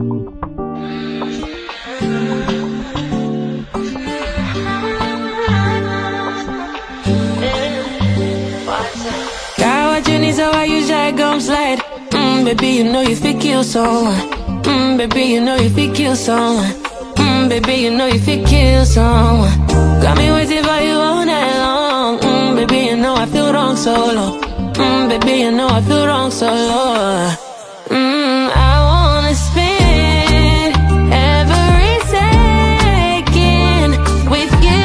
Got what you need, so why you shy, gon' slide? Baby, you know you fit kill someone. Baby, you know you fit kill someone. Baby, you know you fit kill someone. Got me waiting for you all night long. Baby, you know I feel wrong so low. Baby, you know I feel wrong so low. I wanna spend every second with you.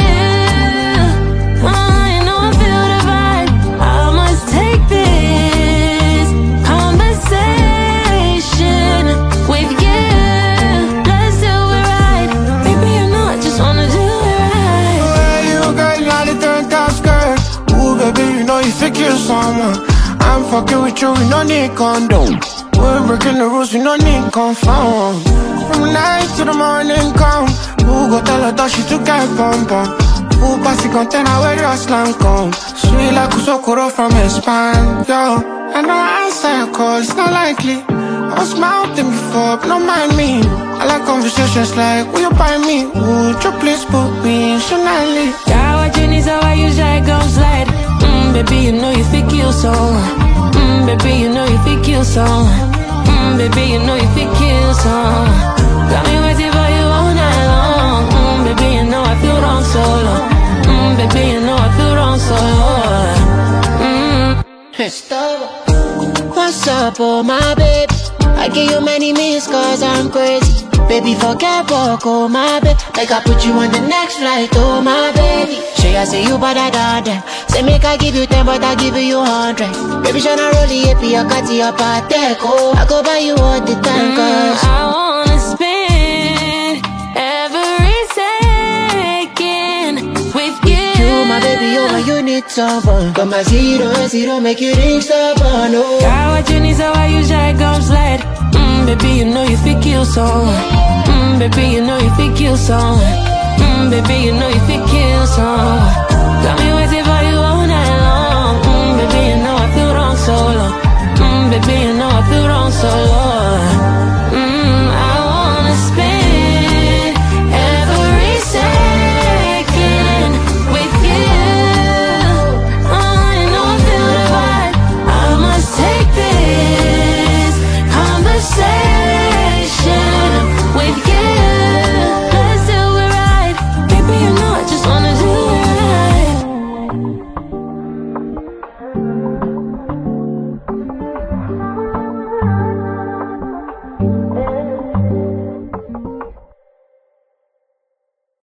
I know I feel the vibe. I must take this conversation with you. Let's do it right. Baby, you know I just wanna do it right. Hey, you got a turned out skirt. Ooh, baby, you know you fit kill someone. I'm fucking with you, we no need condom. We're breaking the rules, we no need conform. From night to the morning come. Who go tell her that she took that bum. Who pass the container where your slang come. Sweet like Usokoro from Spain, yo. I know I answer your call, it's not likely. I was mounting before, but don't mind me. I like conversations like, will you buy me? Would you please put me in Chanel? Got what you need, so why you shy, gon' slide? Baby, you know you fit kill someone. Baby, you know you fit kill someone. Baby, you know you fit kill someone. Got me waiting for you all night long. Baby, you know I feel wrong so low. Baby, you know I feel wrong so low. Stop. What's up, oh my babe? I give you many missed cause I'm crazy. Baby, forget walk, oh my babe. Like I put you on the next flight, oh my baby. Say I say you better than them. Say make I give you 10 but I give you 100. Baby, shana rollie happy, I got you up at oh. I go buy you all the time cause I wanna spend every second with you. You my baby, you and you need someone. But my zero make you reach stubborn, oh. Got what you need, so why you shy, gon' slide? Baby, you know you fit kill someone. Baby, you know you fit kill someone. Baby, you know you fit kill someone. Got me waiting